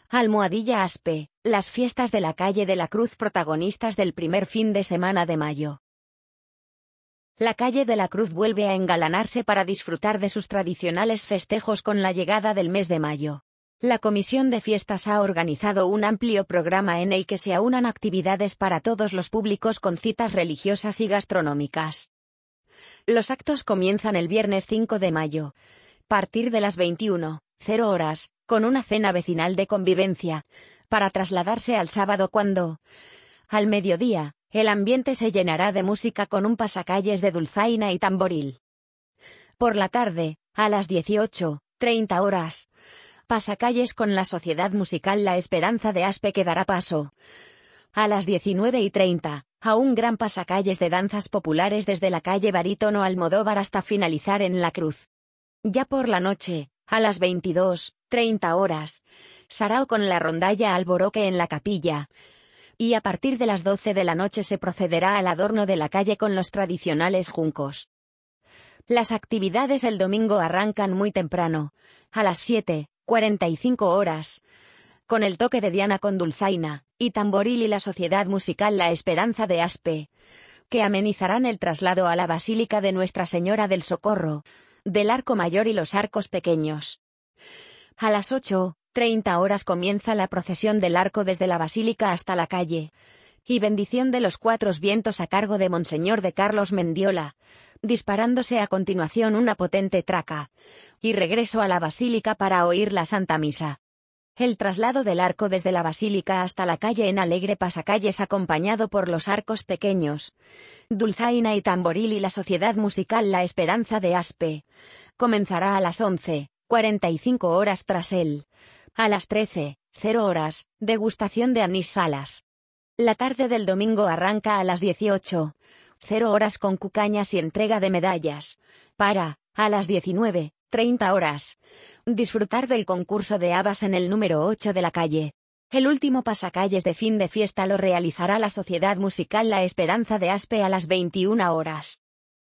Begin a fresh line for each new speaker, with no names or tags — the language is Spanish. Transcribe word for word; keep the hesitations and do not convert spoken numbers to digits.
Almohadilla Aspe, las fiestas de la calle de la Cruz protagonistas del primer fin de semana de mayo. La calle de la Cruz vuelve a engalanarse para disfrutar de sus tradicionales festejos con la llegada del mes de mayo. La Comisión de Fiestas ha organizado un amplio programa en el que se aunan actividades para todos los públicos con citas religiosas y gastronómicas. Los actos comienzan el viernes cinco de mayo, a partir de las veintiuna horas, con una cena vecinal de convivencia, para trasladarse al sábado cuando, al mediodía, el ambiente se llenará de música con un pasacalles de dulzaina y tamboril. Por la tarde, a las dieciocho treinta horas, pasacalles con la Sociedad Musical La Esperanza de Aspe que dará paso, a las diecinueve y treinta, a un gran pasacalles de danzas populares desde la calle Barítono Almodóvar hasta finalizar en La Cruz. Ya por la noche, a las veintidós treinta horas, sarao con la rondalla Alboroque en la capilla, y a partir de las doce de la noche se procederá al adorno de la calle con los tradicionales juncos. Las actividades el domingo arrancan muy temprano, a las siete cuarenta y cinco horas, con el toque de diana con dulzaina y tamboril y la Sociedad Musical La Esperanza de Aspe, que amenizarán el traslado a la Basílica de Nuestra Señora del Socorro, del Arco Mayor y los arcos pequeños. A las ocho treinta horas comienza la procesión del arco desde la Basílica hasta la calle, y bendición de los cuatro vientos a cargo de Monseñor de Carlos Mendiola, disparándose a continuación una potente traca, y regreso a la Basílica para oír la Santa Misa. El traslado del arco desde la Basílica hasta la calle en alegre pasacalles acompañado por los arcos pequeños, dulzaina y tamboril y la Sociedad Musical La Esperanza de Aspe, comenzará a las once cuarenta y cinco horas tras él. A las trece horas, degustación de anís salas. La tarde del domingo arranca a las dieciocho horas con cucañas y entrega de medallas, para, a las diecinueve treinta horas, disfrutar del concurso de habas en el número ocho de la calle. El último pasacalles de fin de fiesta lo realizará la Sociedad Musical La Esperanza de Aspe a las veintiuna horas.